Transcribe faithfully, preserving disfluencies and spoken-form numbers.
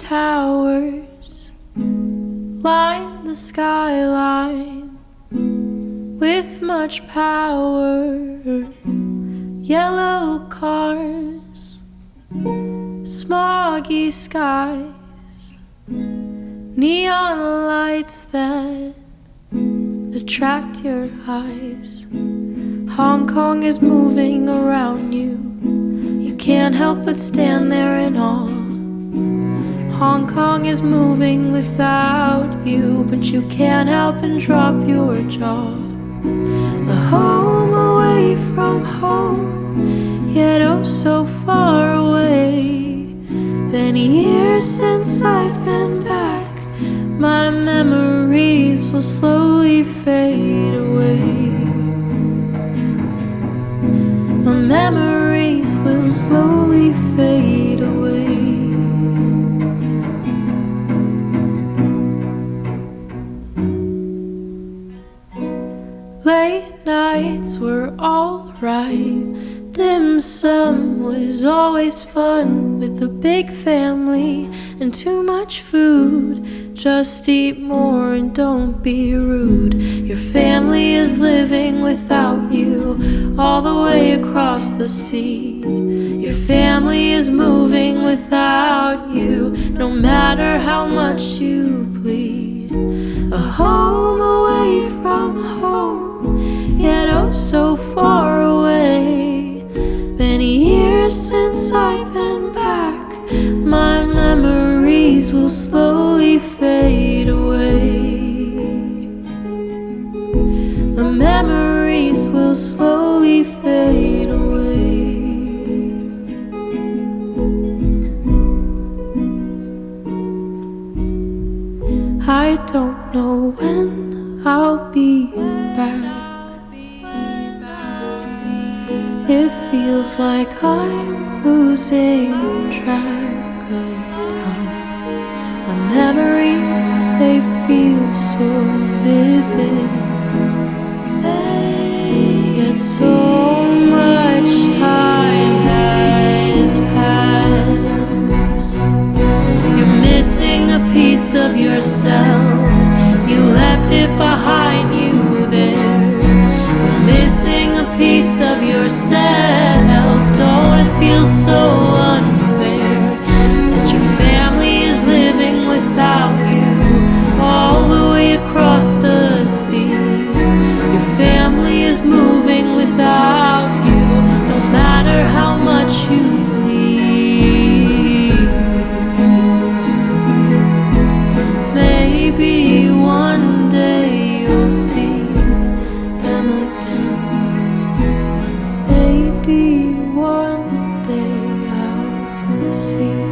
towers line the skyline with much power. Yellow cars, smoggy skies, neon lights that attract your eyes. Hong Kong is moving around you. You can't help but stand there in awe. Hong Kong is moving without you, but you can't help and drop your jaw. A home away from home, yet oh so far away. Been years since I've been back. My memories will slowly fade away. My memories will slowly fade away. Late nights were alright. Dim sum was always fun with a big family and too much food. Just eat more and don't be rude. Your family is living without you all the way across the sea. Your family is moving without you, no matter how much you plead. A home away from home, yet oh so far away. Been years since I've been back. My memories will slowly fade away. My memories will slowly fade away. I don't know when I'll be back. It feels like I'm losing track of time. My memories, they feel so vivid, yet so much time has passed. You're missing a piece of yourself. You left it behind you there. You're missing a piece of yourself. Don't it feel so unfair that your family is living without you all the way across the sea? Your family is moving without you, no matter how much you plead. Maybe one day you'll see them again. Maybe one day I'll see.